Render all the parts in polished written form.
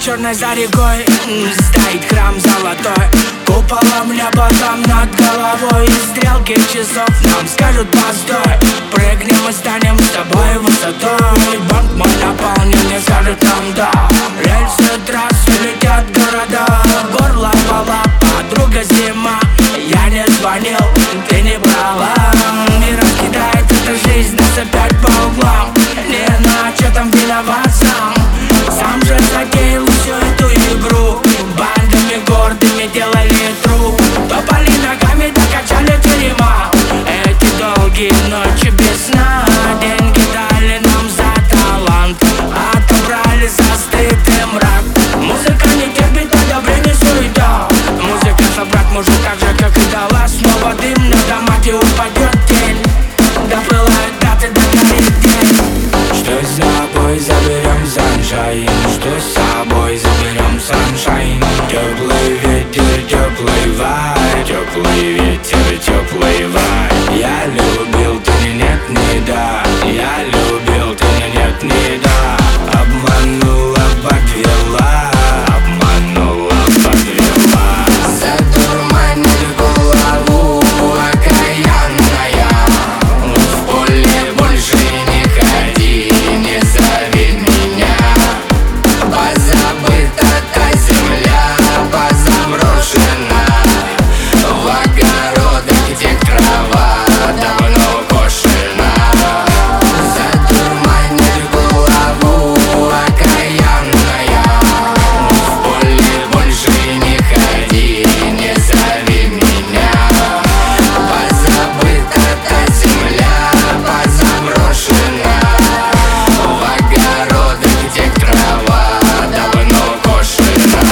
черной за рекой стоит храм золотой, куполом небо там над головой. И стрелки часов нам скажут постой, прыгнем и станем с тобой высотой. Банк мой наполнен и скажет нам да. Рельсы трассы летят города, горло вала, подруга зима. Я не звонил, ты не брала. И раскидает эта жизнь нас опять по углам. Не иначе там виноват сам. Сам же затеял всю эту игру. Бандами гордыми делали труп. Топали ногами, докачали тюрьма. Эти долгие ночи без сна. Деньги дали нам за талант, отобрали за стыд и мрак. Музыка не терпит одобрения, суета. Музыка собрать может так же, как и дала. Снова дым на домате, упадет тень. Допылают даты, догорит день. Что с собой заберем саншайн? Что с собой заберем саншайн? Теплый ветер, теплый вай, теплый ветер, теплый вай. Я любил, ты не нет, не да. Я любил, ты не нет, не да. Обманула, подвела, обманула, подвела. Затурманит голову окаянная. В поле больше не ходи, не зови меня. Позабыта та земля, позаброшена. В огородах, где трава давно кошена. Затурманит голову окаянная. В поле больше не ходи, не зови меня. Позабыта та земля, позаброшена. В огородах, где трава давно кошена.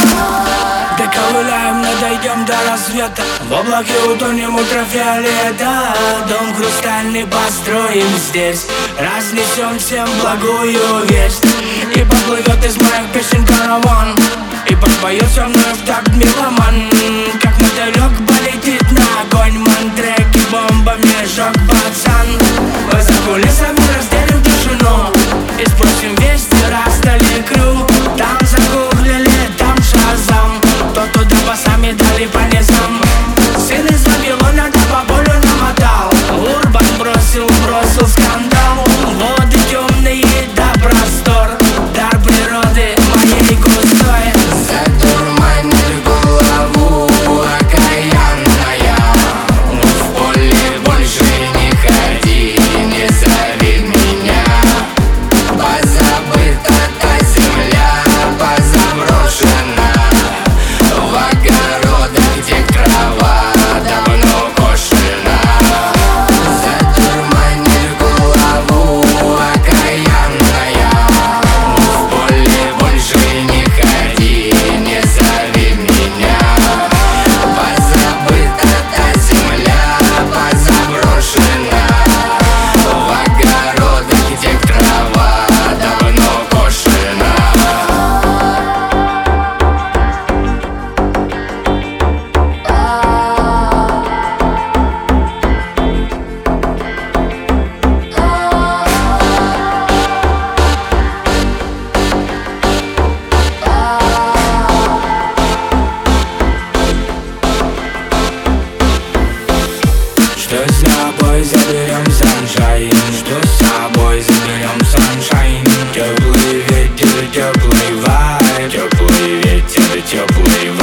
Доковыляем, но дойдем до рассвета. В облаке утонем ультрафиолета. Дом хрустальный построим здесь, разнесем всем благую весть. И поплывет из моих песен караван, и подпоет со мной в такт меломан. Как мотылек полетит на огонь, мантреки бомбами жёг пацан. Мы за кулисами разделим тишину и спросим вести, расстали крю. Там загуглили, там шазам, то туда басами дали по низам. Сын из Вавилона да по полю намотал. Урбан бросил скандал. Воды темные да простор, дар природы моей густой. Затурманит голову окаянная. В поле больше не ходи, не зови меня. Позабыта та земля, позаброшена. В огородах, где трава давно кошена. Затурманит голову окаянная. В поле больше не ходи, не зови меня. Позабыта та земля, позаброшена. В огородах, где трава давно кошена. Что с собой заберем саншайн? Что с собой заберем саншайн? Теплый ветер, теплый вай, теплый ветер, теплый вай.